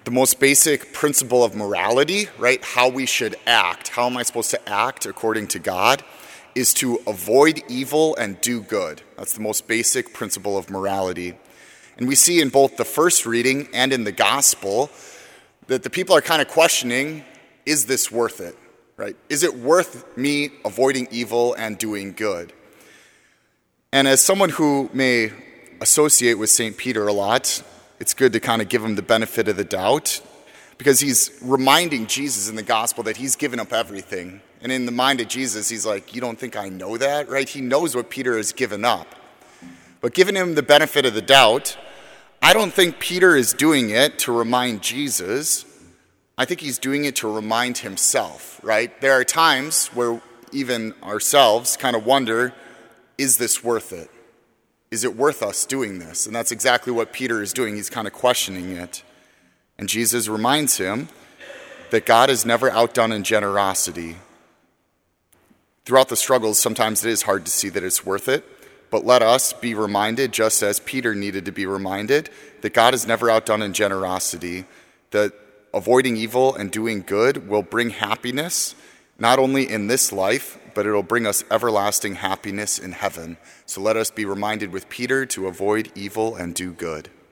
the most basic principle of morality, right? How we should act. How am I supposed to act according to God? Is to avoid evil and do good. That's the most basic principle of morality. And we see in both the first reading and in the gospel that the people are kind of questioning, is this worth it, right? Is it worth me avoiding evil and doing good? And as someone who may associate with St. Peter a lot, it's good to kind of give him the benefit of the doubt because he's reminding Jesus in the gospel that he's given up everything. And in the mind of Jesus, he's like, you don't think I know that, right? He knows what Peter has given up. But giving him the benefit of the doubt, I don't think Peter is doing it to remind Jesus. I think he's doing it to remind himself, right? There are times where even ourselves kind of wonder, is this worth it? Is it worth us doing this? And that's exactly what Peter is doing. He's kind of questioning it. And Jesus reminds him that God is never outdone in generosity. Throughout the struggles, sometimes it is hard to see that it's worth it. But let us be reminded, just as Peter needed to be reminded, that God is never outdone in generosity, that avoiding evil and doing good will bring happiness, not only in this life, but it'll bring us everlasting happiness in heaven. So let us be reminded with Peter to avoid evil and do good.